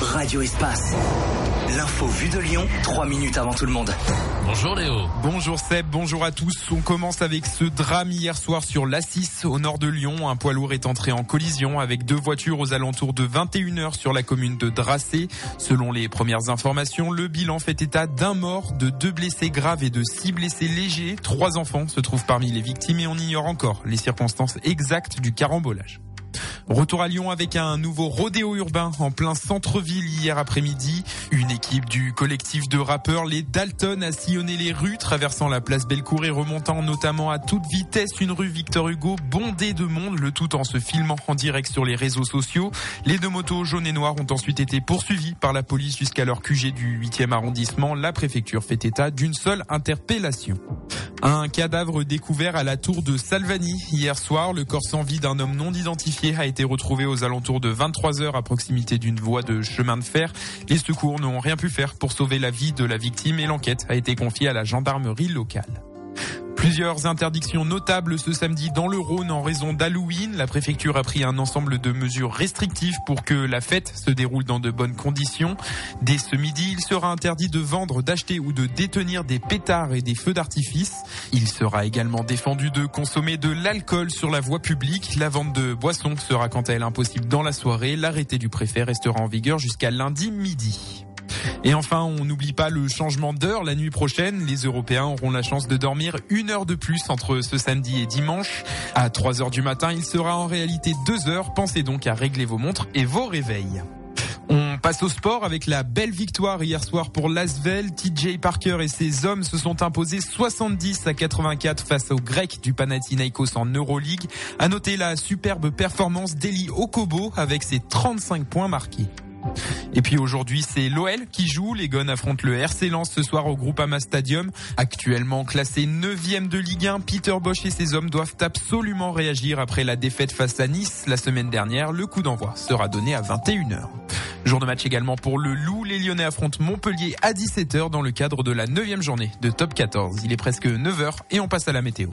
Radio Espace. L'info vue de Lyon, 3 minutes avant tout le monde. Bonjour Léo. Bonjour Seb, bonjour à tous. On commence avec ce drame hier soir sur l'A6 au nord de Lyon. Un poids lourd est entré en collision avec deux voitures aux alentours de 21h sur la commune de Dracé. Selon les premières informations, le bilan fait état d'un mort, de 2 blessés graves et de 6 blessés légers. 3 enfants se trouvent parmi les victimes et on ignore encore les circonstances exactes du carambolage. Retour à Lyon avec un nouveau rodéo urbain en plein centre-ville hier après-midi. Une équipe du collectif de rappeurs Les Dalton a sillonné les rues, traversant la place Bellecour et remontant notamment à toute vitesse une rue Victor Hugo bondée de monde, le tout en se filmant en direct sur les réseaux sociaux. Les 2 motos jaunes et noires ont ensuite été poursuivies par la police jusqu'à leur QG du 8e arrondissement. La préfecture fait état d'une seule interpellation. Un cadavre découvert à la tour de Salvani. Hier soir, le corps sans vie d'un homme non identifié a été retrouvé aux alentours de 23h à proximité d'une voie de chemin de fer. Les secours n'ont rien pu faire pour sauver la vie de la victime et l'enquête a été confiée à la gendarmerie locale. Plusieurs interdictions notables ce samedi dans le Rhône en raison d'Halloween. La préfecture a pris un ensemble de mesures restrictives pour que la fête se déroule dans de bonnes conditions. Dès ce midi, il sera interdit de vendre, d'acheter ou de détenir des pétards et des feux d'artifice. Il sera également défendu de consommer de l'alcool sur la voie publique. La vente de boissons sera quant à elle impossible dans la soirée. L'arrêté du préfet restera en vigueur jusqu'à lundi midi. Et enfin, on n'oublie pas le changement d'heure la nuit prochaine. Les Européens auront la chance de dormir 1 heure de plus entre ce samedi et dimanche. À 3h du matin, il sera en réalité 2 heures. Pensez donc à régler vos montres et vos réveils. On passe au sport avec la belle victoire hier soir pour l'Asvel. TJ Parker et ses hommes se sont imposés 70-84 face aux Grecs du Panathinaikos en Euroleague. À noter la superbe performance d'Eli Okobo avec ses 35 points marqués. Et puis aujourd'hui, c'est l'OL qui joue. Les Gones affrontent le RC Lens ce soir au Groupama Stadium. Actuellement classé 9e de Ligue 1, Peter Bosz et ses hommes doivent absolument réagir après la défaite face à Nice la semaine dernière. Le coup d'envoi sera donné à 21h. Jour de match également pour le Loup. Les Lyonnais affrontent Montpellier à 17h dans le cadre de la 9e journée de Top 14. Il est presque 9h et on passe à la météo.